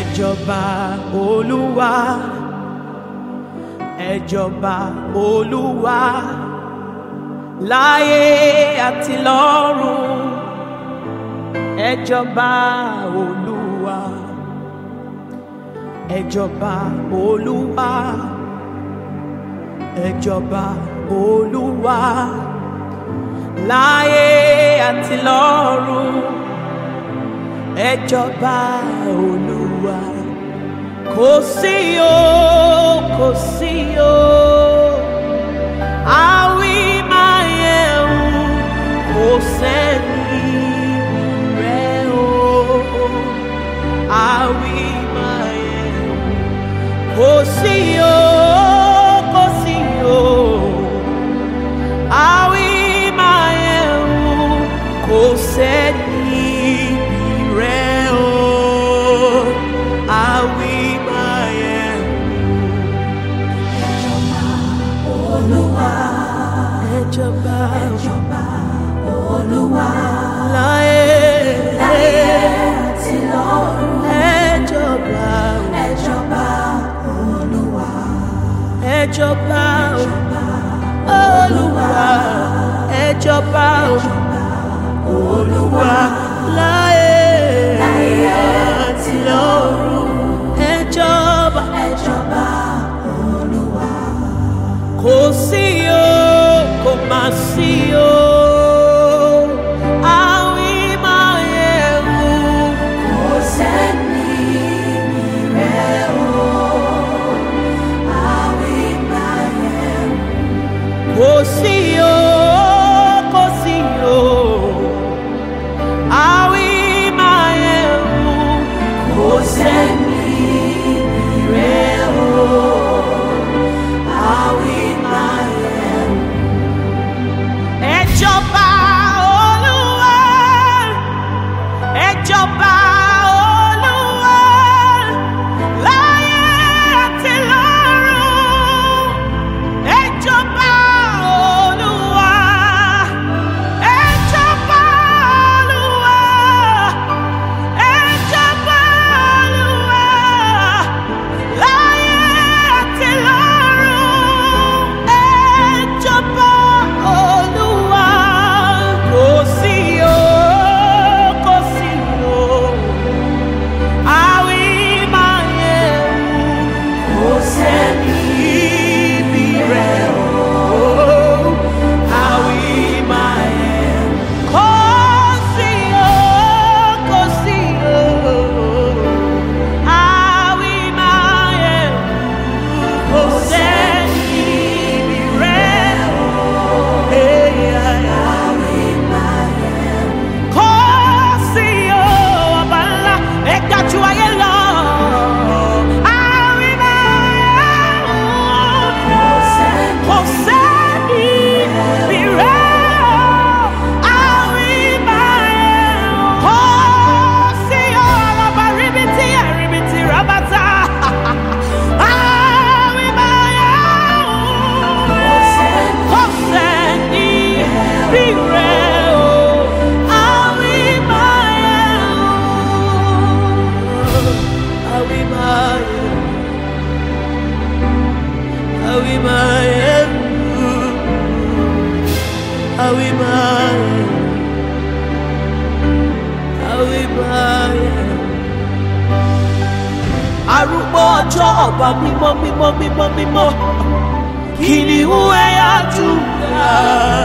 Ẹjọba Olúwa, ẹjọba Olúwa, láyé àti lọ́run. Ẹjọba Olúwa, ẹjọba Olúwa, ẹjọba Olúwa, láyé àti lọ́run. Ẹjọba Olúwa, kò sí o, kò sí o, àwí máa yẹ̀wò, kò sẹ́ni rẹ̀ o, àwí máa yẹ̀wò, kò sí o, kò sí o, àwí máa yẹ̀wò, kò sẹ́ni. Ẹjọba Olúwa, láyé àti lọ́run. Ẹjọba Olúwa, ẹjọba Olúwa, ẹjọba Olúwa, láyé àti lọ́run. Ẹjọba Olúwa, kò sí o, kò má sí o, àwí máa yẹ̀wò, kò sẹ́ni rẹ̀ o, àwí máa yẹ̀wò, kò sí o, kò sí o, àwí máa yẹ̀wò, kò sẹ́ni rẹ̀ o, àwí máa yẹ̀wò. Ẹjọba Olúwa, ẹjọba Olúwa, láyé àti lọ́run. Ẹjọba Olúwa, ẹjọba Olúwa, ẹjọba Olúwa, láyé àti lọ́run. Ẹjọba Olúwa, kò sí o, kò sí o, àwí máa yẹ̀wò, kò sẹ́ni bí rẹ̀ o, àwí máa yẹ̀wò, kò sí o, kò sí o, àwí máa yẹ̀wò, kò sẹ́ni bí rẹ̀ o. Kò sí o, ọba ńlá, ẹ̀ka ju ayé lọ. Àwí máa yẹ̀wò, kò sẹ́ni bí rẹ̀ o. Àwí máa yẹ̀wò, kò sí o, ọba ríbitì ẹ̀ríbitì rábàtà. Àwí máa yẹ̀wò, kò sẹ́ni bí rẹ̀ o. Àwí máa yẹ̀wò, àwí máa yẹ̀wò, àwí máa yẹ̀wò, àwí máa yẹ̀wò, àwí máa yẹ̀wò. Arúgbó ọjọ́, ọba mímọ́ mímọ́ mímọ́ mímọ́, kìnìún ẹ̀yà Júdà.